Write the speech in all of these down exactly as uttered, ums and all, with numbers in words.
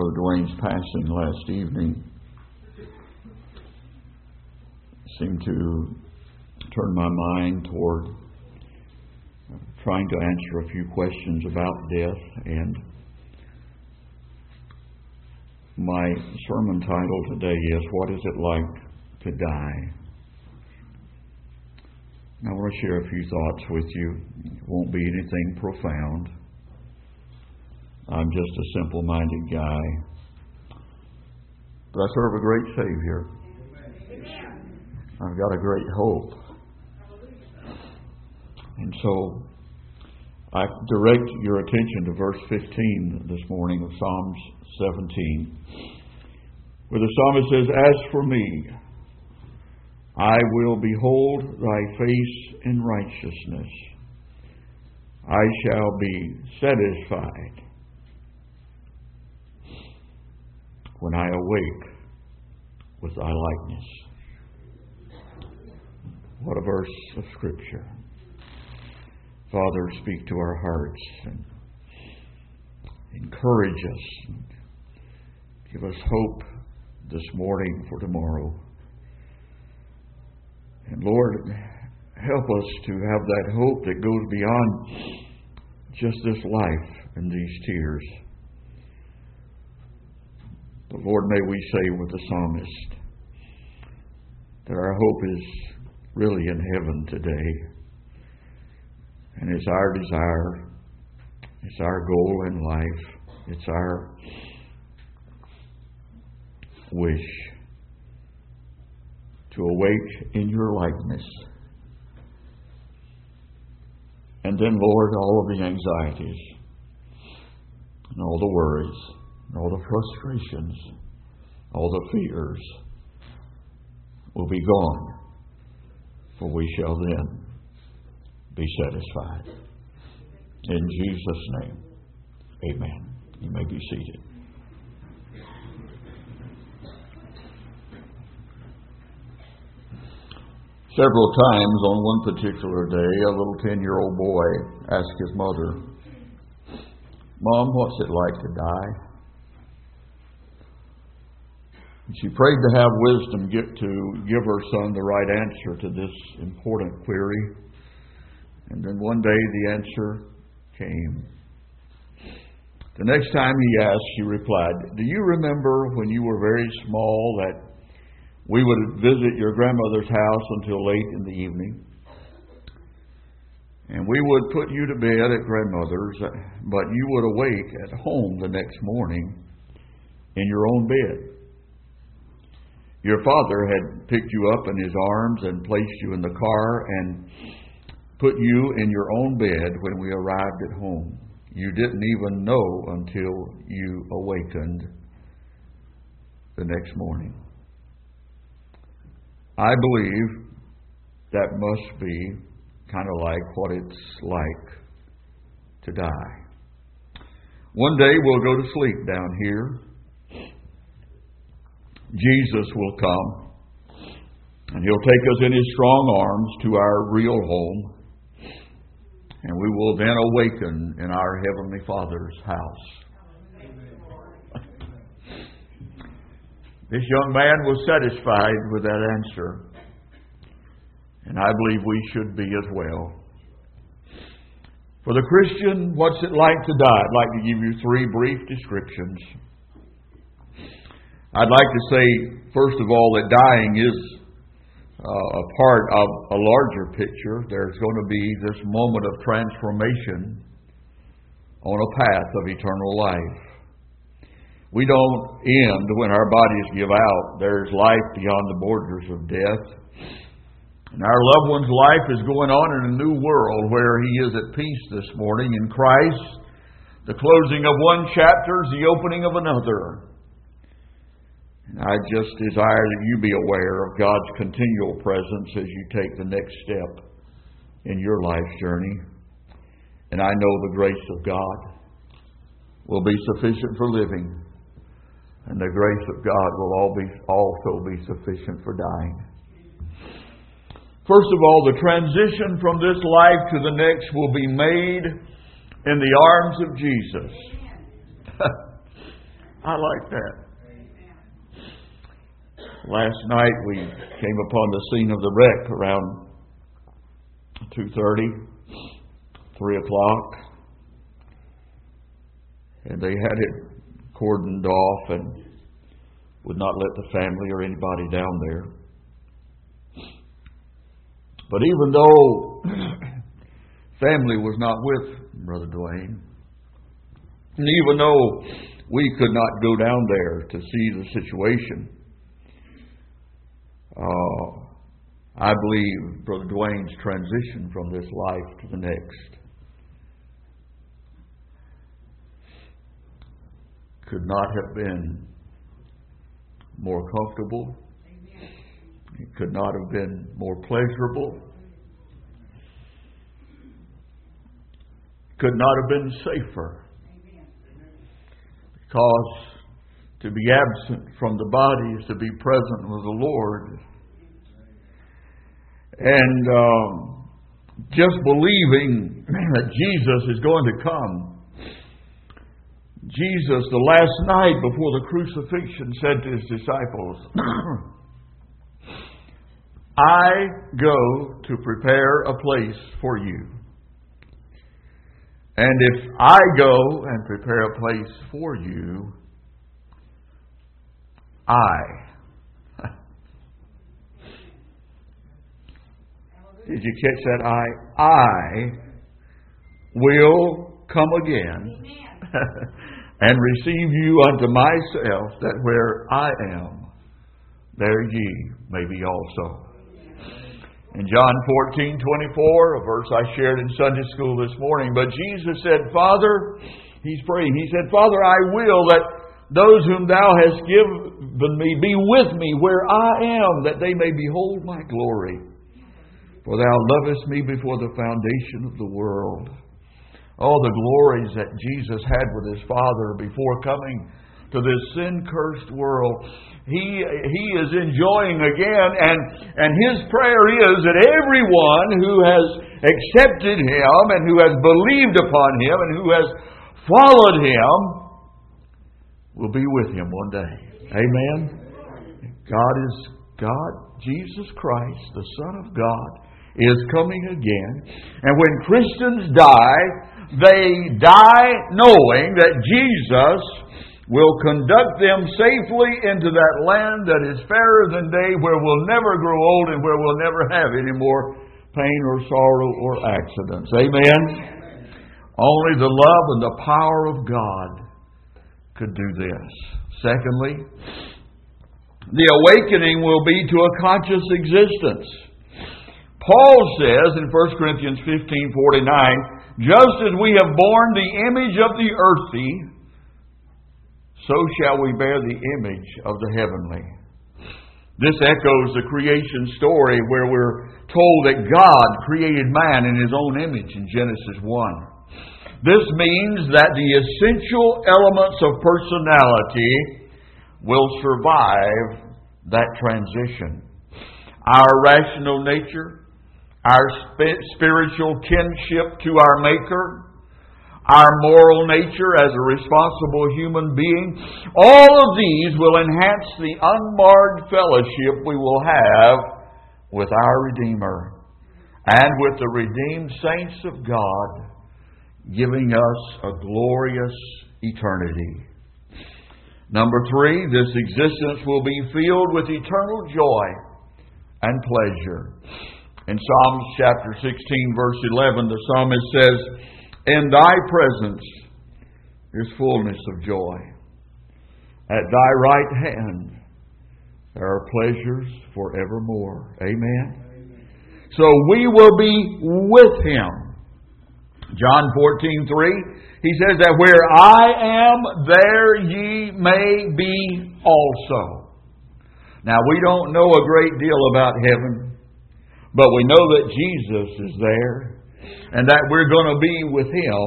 Brother Dwayne's passing last evening seemed to turn my mind toward trying to answer a few questions about death, and my sermon title today is, What is it like to die? And I want to share a few thoughts with you. It won't be anything profound. I'm just a simple-minded guy. But I serve a great Savior. I've got a great hope. And so I direct your attention to verse fifteen this morning of Psalms seventeen, where the psalmist says, As for me, I will behold thy face in righteousness. I shall be satisfied when I awake with thy likeness. What a verse of Scripture. Father, speak to our hearts and encourage us. And give us hope this morning for tomorrow. And Lord, help us to have that hope that goes beyond just this life and these tears. But Lord, may we say with the psalmist that our hope is really in heaven today. And it's our desire, it's our goal in life, it's our wish to awake in your likeness. And then, Lord, all of the anxieties and all the worries and all the frustrations, all the fears will be gone, for we shall then be satisfied. In Jesus' name, amen. You may be seated. Several times on one particular day, a little ten-year-old boy asked his mother, Mom, what's it like to die? And she prayed to have wisdom get to give her son the right answer to this important query. And then one day the answer came. The next time he asked, she replied, Do you remember when you were very small that we would visit your grandmother's house until late in the evening? And we would put you to bed at grandmother's, but you would awake at home the next morning in your own bed. Your father had picked you up in his arms and placed you in the car and put you in your own bed when we arrived at home. You didn't even know until you awakened the next morning. I believe that must be kind of like what it's like to die. One day we'll go to sleep down here. Jesus will come, and He'll take us in His strong arms to our real home, and we will then awaken in our Heavenly Father's house. This young man was satisfied with that answer, and I believe we should be as well. For the Christian, what's it like to die? I'd like to give you three brief descriptions. I'd like to say, first of all, that dying is uh, a part of a larger picture. There's going to be this moment of transformation on a path of eternal life. We don't end when our bodies give out. There's life beyond the borders of death. And our loved one's life is going on in a new world where he is at peace this morning in Christ. The closing of one chapter is the opening of another. And I just desire that you be aware of God's continual presence as you take the next step in your life's journey. And I know the grace of God will be sufficient for living, and the grace of God will all be, also be sufficient for dying. First of all, the transition from this life to the next will be made in the arms of Jesus. I like that. Last night we came upon the scene of the wreck around two thirty, three o'clock. And they had it cordoned off and would not let the family or anybody down there. But even though family was not with Brother Dwayne, and even though we could not go down there to see the situation, uh, I believe Brother Dwayne's transition from this life to the next could not have been more comfortable. It could not have been more pleasurable. Could not have been safer. Because to be absent from the body is to be present with the Lord. And um, just believing that Jesus is going to come. Jesus, the last night before the crucifixion, said to his disciples, I go to prepare a place for you. And if I go and prepare a place for you, I. Did you catch that? I. I will come again and receive you unto myself, that where I am, there ye may be also. In John fourteen twenty-four, a verse I shared in Sunday school this morning, but Jesus said, Father, he's praying, he said, Father, I will that those whom thou hast given me be with me where I am, that they may behold my glory. For thou lovest me before the foundation of the world. Oh, the glories that Jesus had with his Father before coming to this sin-cursed world. He, he is enjoying again, and, and his prayer is that everyone who has accepted him and who has believed upon him and who has followed him will be with him one day. Amen. God is God. Jesus Christ, the Son of God, is coming again. And when Christians die, they die knowing that Jesus will conduct them safely into that land that is fairer than day, where we'll never grow old and where we'll never have any more pain or sorrow or accidents. Amen? Only the love and the power of God could do this. Secondly, the awakening will be to a conscious existence. Paul says in First Corinthians fifteen forty-nine, just as we have borne the image of the earthy, so shall we bear the image of the heavenly. This echoes the creation story where we're told that God created man in his own image in Genesis one. This means that the essential elements of personality will survive that transition. Our rational nature, our spiritual kinship to our Maker, our moral nature as a responsible human being, all of these will enhance the unmarred fellowship we will have with our Redeemer and with the redeemed saints of God, giving us a glorious eternity. Number three, this existence will be filled with eternal joy and pleasure. In Psalms chapter sixteen, verse eleven, the psalmist says, in thy presence is fullness of joy. At thy right hand there are pleasures forevermore. Amen. Amen. So we will be with him. John fourteen three, he says that where I am, there ye may be also. Now we don't know a great deal about heaven, but we know that Jesus is there. And that we're going to be with him.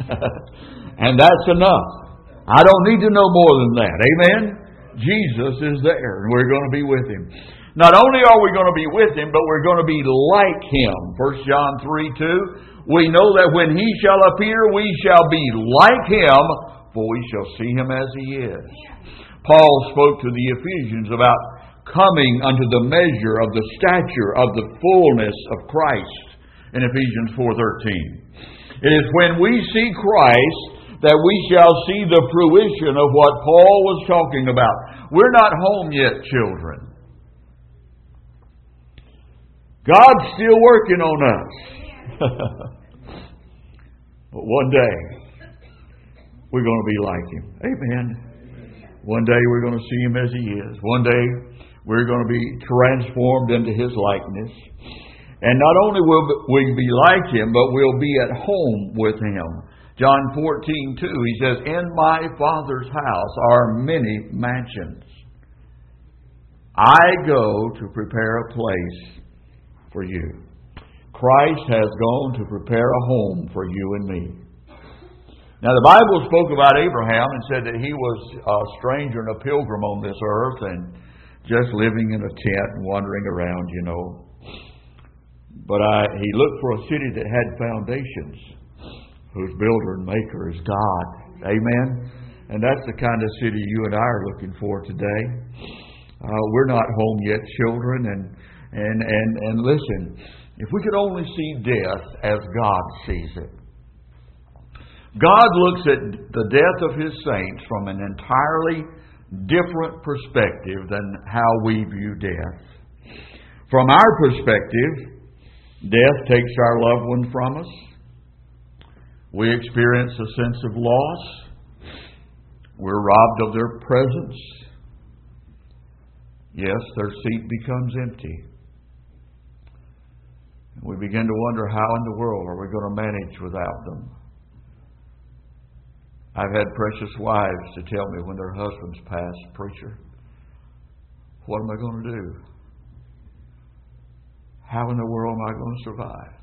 And that's enough. I don't need to know more than that. Amen? Jesus is there, and we're going to be with him. Not only are we going to be with him, but we're going to be like him. First John three two, we know that when he shall appear, we shall be like him, for we shall see Him as He is. Paul spoke to the Ephesians about coming unto the measure of the stature of the fullness of Christ in Ephesians four thirteen. It is when we see Christ that we shall see the fruition of what Paul was talking about. We're not home yet, children. God's still working on us. But one day, we're going to be like Him. Amen. One day we're going to see Him as He is. One day we're going to be transformed into His likeness. And not only will we be like Him, but we'll be at home with Him. John fourteen two, He says, in my Father's house are many mansions. I go to prepare a place for you. Christ has gone to prepare a home for you and me. Now the Bible spoke about Abraham and said that he was a stranger and a pilgrim on this earth and just living in a tent and wandering around, you know. But I, he looked for a city that had foundations, whose builder and maker is God. Amen? And that's the kind of city you and I are looking for today. Uh, we're not home yet, children, and And, and, and listen, if we could only see death as God sees it. God looks at the death of His saints from an entirely different perspective than how we view death. From our perspective, death takes our loved one from us. We experience a sense of loss. We're robbed of their presence. Yes, their seat becomes empty. We begin to wonder, how in the world are we going to manage without them? I've had precious wives to tell me when their husbands pass, preacher, what am I going to do? How in the world am I going to survive?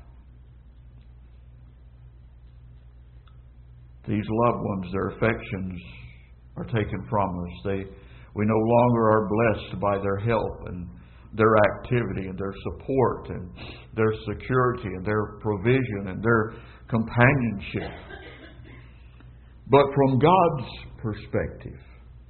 These loved ones, their affections are taken from us. They, we no longer are blessed by their help and their activity and their support and their security and their provision and their companionship. But from God's perspective,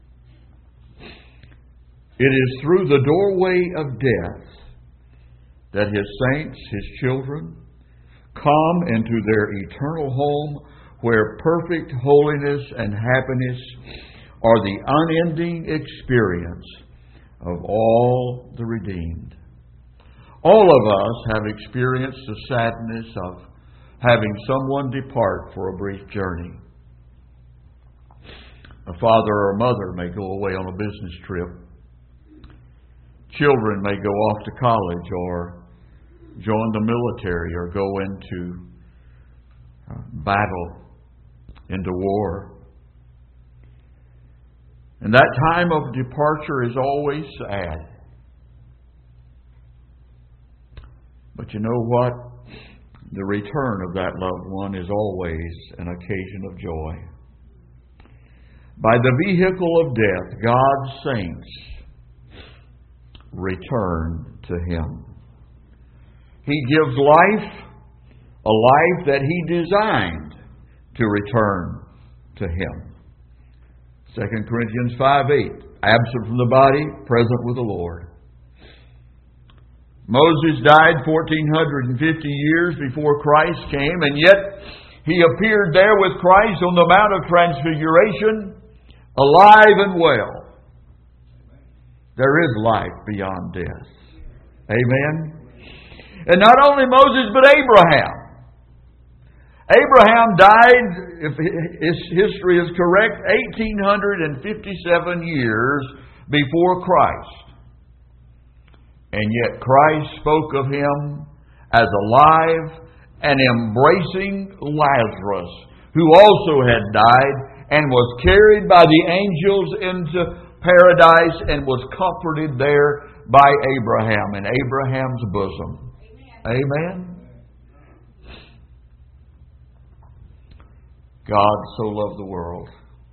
it is through the doorway of death that His saints, His children, come into their eternal home where perfect holiness and happiness are the unending experience of all the redeemed. All of us have experienced the sadness of having someone depart for a brief journey. A father or a mother may go away on a business trip. Children may go off to college or join the military or go into battle, into war. And that time of departure is always sad. But you know what? The return of that loved one is always an occasion of joy. By the vehicle of death, God's saints return to Him. He gives life, a life that He designed to return to Him. Second Corinthians five eight, absent from the body, present with the Lord. Moses died fourteen fifty years before Christ came, and yet he appeared there with Christ on the Mount of Transfiguration, alive and well. There is life beyond death. Amen? And not only Moses, but Abraham. Abraham died, if his history is correct, eighteen fifty-seven years before Christ. And yet Christ spoke of him as alive and embracing Lazarus, who also had died and was carried by the angels into paradise and was comforted there by Abraham in Abraham's bosom. Amen. Amen. God so loved the world,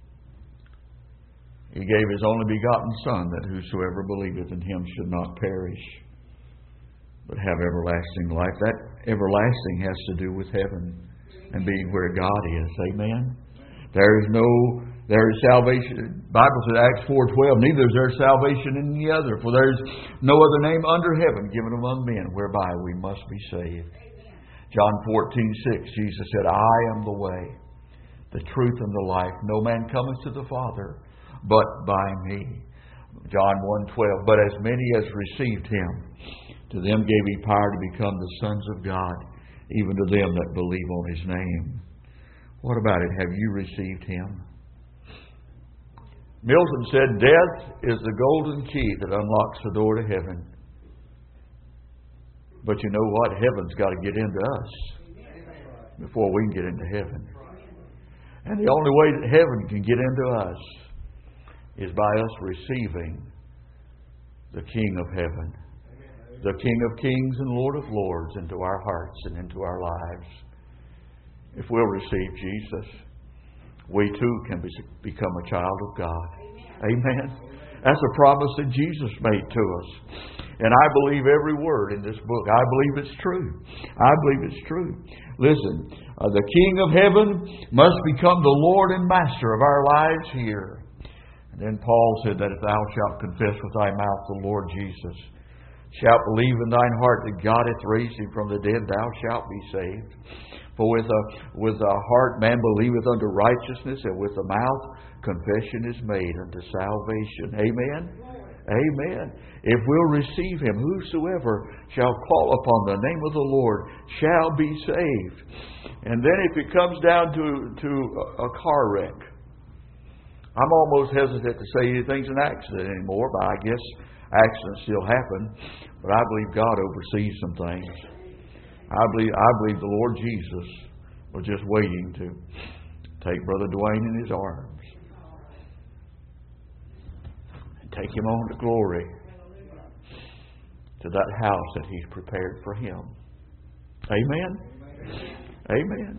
He gave His only begotten Son, that whosoever believeth in Him should not perish, but have everlasting life. That everlasting has to do with heaven and being where God is. Amen? There is no There is salvation. The Bible said, Acts four twelve, neither is there salvation in any other, for there is no other name under heaven given among men whereby we must be saved. Amen. John fourteen six, Jesus said, I am the way, the truth, and the life. No man cometh to the Father but by me. John one twelve, but as many as received Him, to them gave He power to become the sons of God, even to them that believe on His name. What about it? Have you received Him? Milton said, death is the golden key that unlocks the door to heaven. But you know what? Heaven's got to get into us before we can get into heaven. And the only way that heaven can get into us is by us receiving the King of heaven, the King of kings and Lord of lords into our hearts and into our lives. If we'll receive Jesus, we too can be, become a child of God. Amen. Amen. That's a promise that Jesus made to us. And I believe every word in this book. I believe it's true. I believe it's true. Listen, uh, the King of heaven must become the Lord and Master of our lives here. And then Paul said that if thou shalt confess with thy mouth the Lord Jesus, shalt believe in thine heart that God hath raised Him from the dead, thou shalt be saved. For with a, with a heart man believeth unto righteousness, and with the mouth confession is made unto salvation. Amen? Amen. If we'll receive Him, whosoever shall call upon the name of the Lord shall be saved. And then if it comes down to, to a car wreck, I'm almost hesitant to say anything's an accident anymore, but I guess accidents still happen. But I believe God oversees some things. I believe, I believe the Lord Jesus was just waiting to take Brother Dwayne in His arms and take him on to glory, to that house that He's prepared for him. Amen? Amen.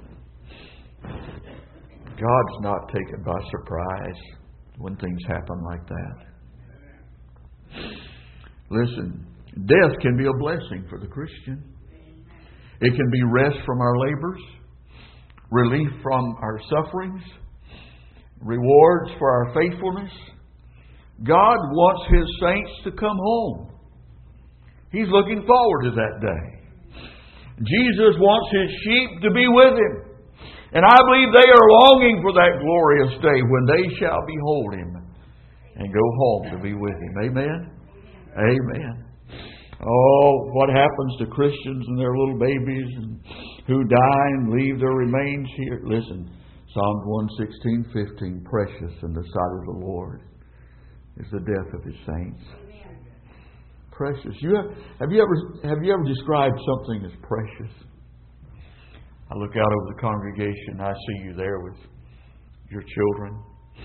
God's not taken by surprise when things happen like that. Listen, death can be a blessing for the Christian. It can be rest from our labors, relief from our sufferings, rewards for our faithfulness. God wants His saints to come home. He's looking forward to that day. Jesus wants His sheep to be with Him. And I believe they are longing for that glorious day when they shall behold Him and go home to be with Him. Amen? Amen. Oh, what happens to Christians and their little babies and who die and leave their remains here? Listen, Psalms one sixteen, fifteen, precious in the sight of the Lord is the death of His saints. Amen. Precious. You have, have you ever have you ever described something as precious? I look out over the congregation, I see you there with your children.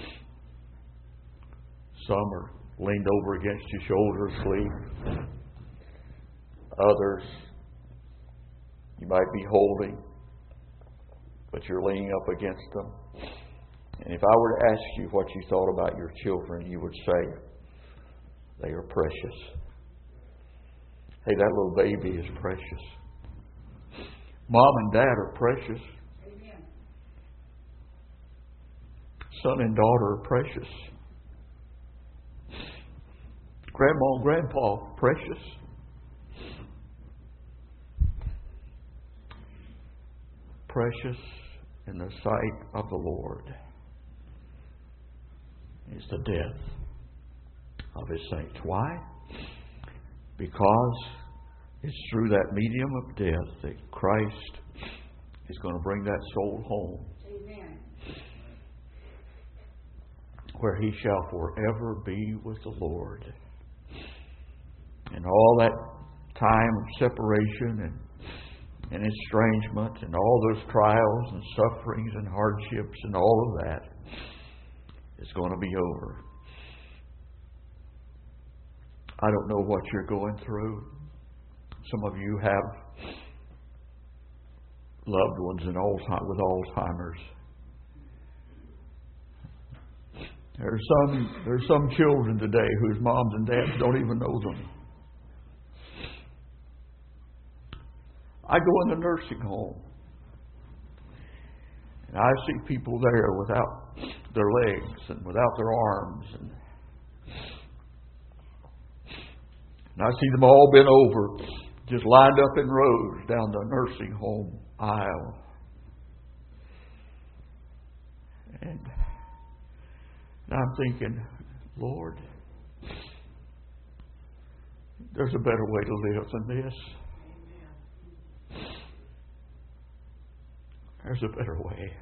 Some are leaned over against your shoulder asleep. Others you might be holding, but you're leaning up against them. And if I were to ask you what you thought about your children, you would say, they are precious. Hey, that little baby is precious. Mom and Dad are precious. Amen. Son and daughter are precious. Grandma and Grandpa, precious. Precious in the sight of the Lord is the death of His saints. Why? Because it's through that medium of death that Christ is going to bring that soul home. Amen. Where he shall forever be with the Lord. And all that time of separation and and estrangement and all those trials and sufferings and hardships and all of that is going to be over. I don't know what you're going through. Some of you have loved ones in Alzheimer's, with Alzheimer's. There's some, there's some children today whose moms and dads don't even know them. I go in the nursing home. And I see people there without their legs and without their arms. And, and I see them all bent over, just lined up in rows down the nursing home aisle. And, and I'm thinking, Lord, there's a better way to live than this. There's a better way.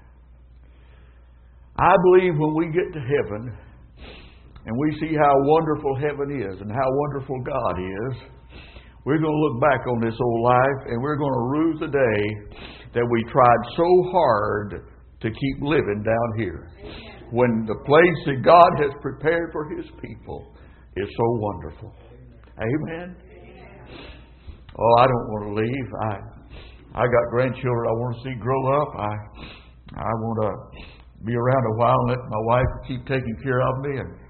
I believe when we get to heaven and we see how wonderful heaven is and how wonderful God is, we're going to look back on this old life and we're going to rue the day that we tried so hard to keep living down here. When the place that God has prepared for His people is so wonderful. Amen? Oh, I don't want to leave. I I got grandchildren I want to see grow up. I I want to be around a while and let my wife keep taking care of me and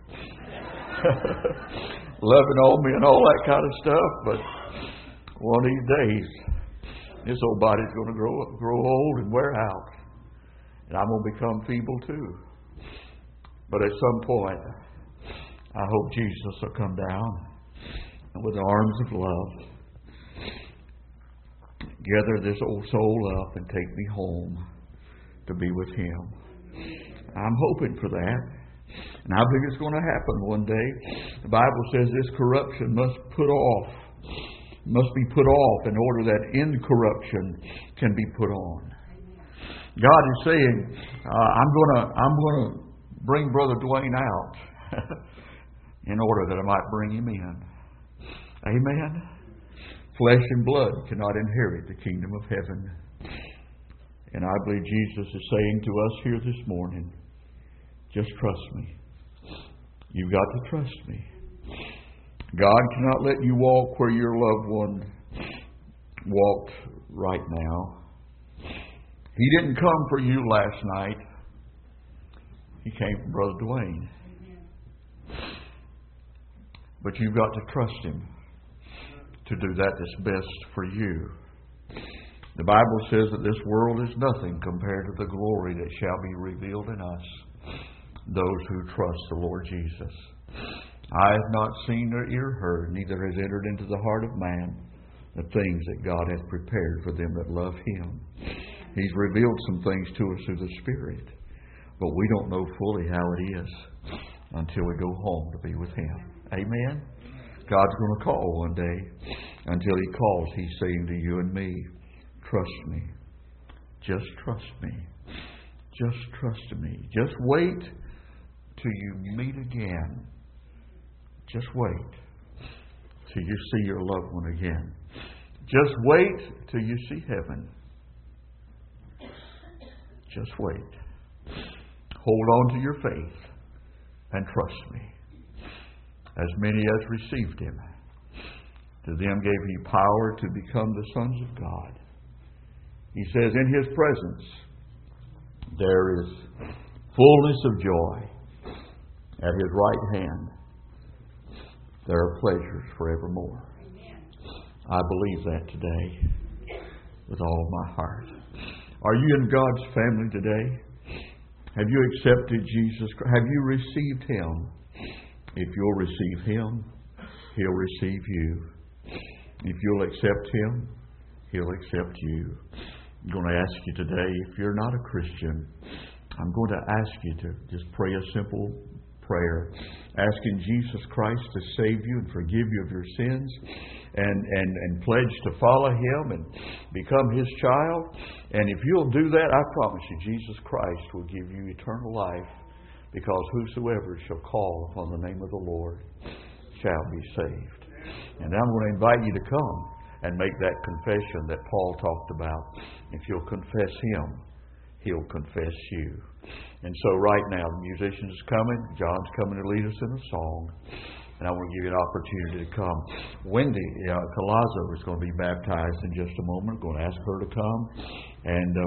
loving on me and all that kind of stuff. But one of these days, this old body's going to grow up, grow old and wear out. And I'm going to become feeble too. But at some point, I hope Jesus will come down and with arms of love gather this old soul up and take me home to be with Him. I'm hoping for that. And I believe it's going to happen one day. The Bible says this corruption must put off, must be put off in order that incorruption can be put on. God is saying, uh, I'm going to I'm going to bring Brother Dwayne out in order that I might bring him in. Amen. Flesh and blood cannot inherit the kingdom of heaven. And I believe Jesus is saying to us here this morning, just trust me. You've got to trust me. God cannot let you walk where your loved one walked right now. He didn't come for you last night. He came for Brother Dwayne. But you've got to trust Him to do that that's best for you. The Bible says that this world is nothing compared to the glory that shall be revealed in us, those who trust the Lord Jesus. I have not seen nor ear heard, neither has entered into the heart of man the things that God has prepared for them that love Him. He's revealed some things to us through the Spirit, but we don't know fully how it is until we go home to be with Him. Amen? God's going to call one day. Until He calls, He's saying to you and me, trust me. Just trust me. Just trust me. Just wait till you meet again. Just wait till you see your loved one again. Just wait till you see heaven. Just wait. Hold on to your faith and trust me. As many as received Him, to them gave He power to become the sons of God. He says, in His presence there is fullness of joy. At His right hand there are pleasures forevermore. Amen. I believe that today with all my heart. Are you in God's family today? Have you accepted Jesus Christ? Have you received Him? If you'll receive Him, He'll receive you. If you'll accept Him, He'll accept you. I'm going to ask you today, if you're not a Christian, I'm going to ask you to just pray a simple prayer, asking Jesus Christ to save you and forgive you of your sins, and, and, and pledge to follow Him and become His child. And if you'll do that, I promise you, Jesus Christ will give you eternal life, because whosoever shall call upon the name of the Lord shall be saved. And I'm going to invite you to come and make that confession that Paul talked about. If you'll confess Him, He'll confess you. And so right now, the musicians is coming. John's coming to lead us in a song. And I want to give you an opportunity to come. Wendy uh, Colazo is going to be baptized in just a moment. I'm going to ask her to come. And uh,